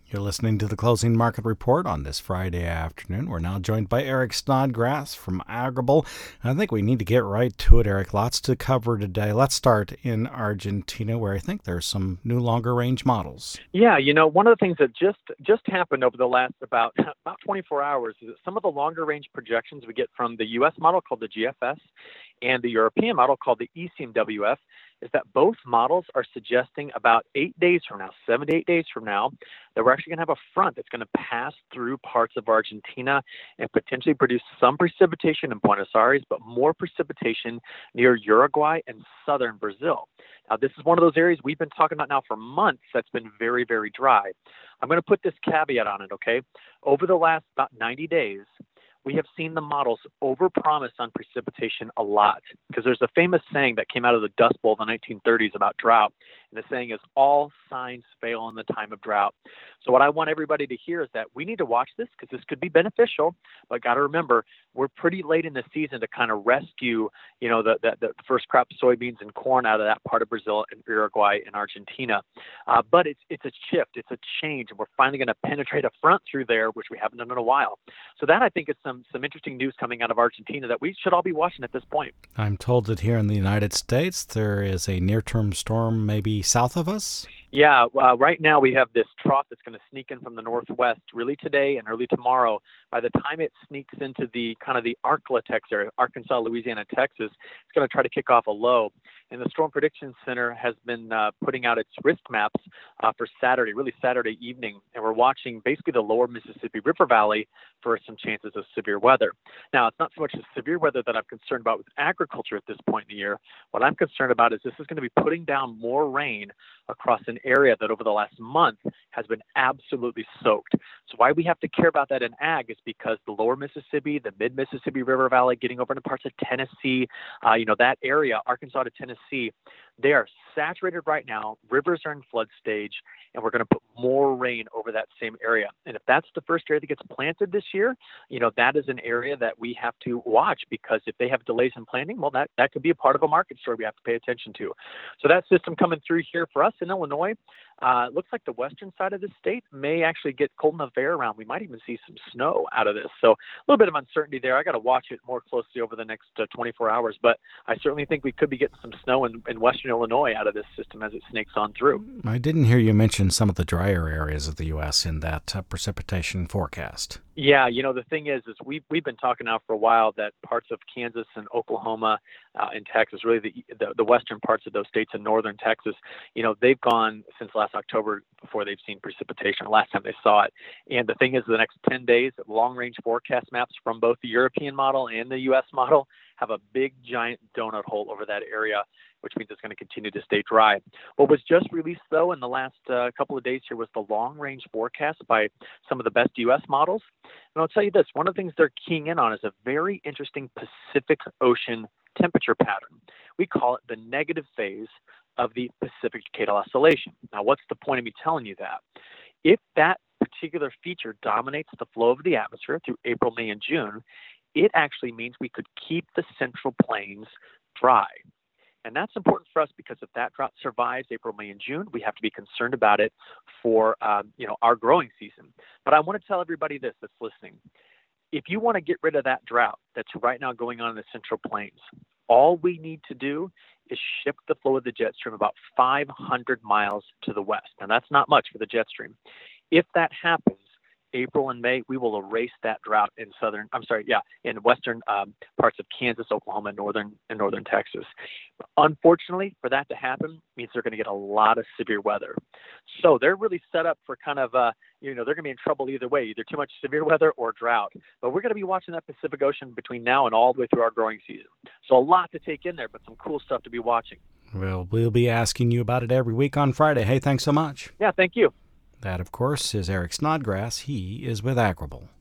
You're listening to the Closing Market Report on this Friday afternoon. We're now joined by Eric Snodgrass from Agribel. I think we need to get right to it, Eric. Lots to cover today. Let's start in Argentina, where I think there's some new longer range models. Yeah, one of the things that just happened over the last about 24 hours is that some of the longer range projections we get from the U.S. model called the GFS and the European model called the ECMWF is that both models are suggesting about 8 days from now, 7 to 8 days from now, that we're actually going to have a front that's going to pass through parts of Argentina and potentially produce some precipitation in Buenos Aires, but more precipitation near Uruguay and southern Brazil. Now, this is one of those areas we've been talking about now for months that's been very, very dry. I'm going to put this caveat on it, okay? Over the last about 90 days, we have seen the models overpromise on precipitation a lot, because there's a famous saying that came out of the Dust Bowl in the 1930s about drought. And the saying is, all signs fail in the time of drought. So what I want everybody to hear is that we need to watch this because this could be beneficial, but got to remember, we're pretty late in the season to kind of rescue, the first crop soybeans and corn out of that part of Brazil and Uruguay and Argentina. But it's a shift, it's a change, and we're finally going to penetrate a front through there, which we haven't done in a while. So that, I think, is some interesting news coming out of Argentina that we should all be watching at this point. I'm told that here in the United States, there is a near-term storm maybe south of us? Yeah, right now we have this trough that's going to sneak in from the northwest really today and early tomorrow. By the time it sneaks into the kind of the Arklatex area, Arkansas, Louisiana, Texas, it's going to try to kick off a low. And the Storm Prediction Center has been putting out its risk maps for Saturday, really Saturday evening. And we're watching basically the lower Mississippi River Valley for some chances of severe weather. Now, it's not so much the severe weather that I'm concerned about with agriculture at this point in the year. What I'm concerned about is this is going to be putting down more rain across an area that over the last month has been absolutely soaked. So why we have to care about that in ag is because the lower Mississippi, the mid-Mississippi River Valley, getting over into parts of Tennessee, that area, Arkansas to Tennessee, they are saturated right now. Rivers are in flood stage, and we're going to put more rain over that same area. And if that's the first area that gets planted this year, that is an area that we have to watch, because if they have delays in planting, well, that could be a part of a market story we have to pay attention to. So that system coming through here for us in Illinois, looks like the western side of the state may actually get cold enough air around. We might even see some snow out of this. So a little bit of uncertainty there. I got to watch it more closely over the next 24 hours, but I certainly think we could be getting some snow in western Illinois out of this system as it snakes on through. I didn't hear you mention some of the drier areas of the U.S. in that precipitation forecast. Yeah, the thing is we've been talking now for a while that parts of Kansas and Oklahoma and Texas, really the western parts of those states in northern Texas, they've gone since last October before they've seen precipitation, last time they saw it. And the thing is, the next 10 days, long-range forecast maps from both the European model and the U.S. model have a big, giant donut hole over that area, which means it's going to continue to stay dry. What was just released, though, in the last couple of days here was the long-range forecast by some of the best U.S. models. And I'll tell you this, one of the things they're keying in on is a very interesting Pacific Ocean temperature pattern. We call it the negative phase of the Pacific Decadal Oscillation. Now, what's the point of me telling you that? If that particular feature dominates the flow of the atmosphere through April, May, and June, it actually means we could keep the Central Plains dry. And that's important for us because if that drought survives April, May, and June, we have to be concerned about it for our growing season. But I want to tell everybody this that's listening. If you want to get rid of that drought that's right now going on in the Central Plains, all we need to do is shift the flow of the jet stream about 500 miles to the west. Now, that's not much for the jet stream. If that happens, April and May, we will erase that drought in western parts of Kansas, Oklahoma, and northern Texas. Unfortunately, for that to happen means they're going to get a lot of severe weather. So they're really set up for kind of, they're going to be in trouble either way, either too much severe weather or drought. But we're going to be watching that Pacific Ocean between now and all the way through our growing season. So a lot to take in there, but some cool stuff to be watching. Well, we'll be asking you about it every week on Friday. Hey, thanks so much. Yeah, thank you. That, of course, is Eric Snodgrass. He is with Agribel.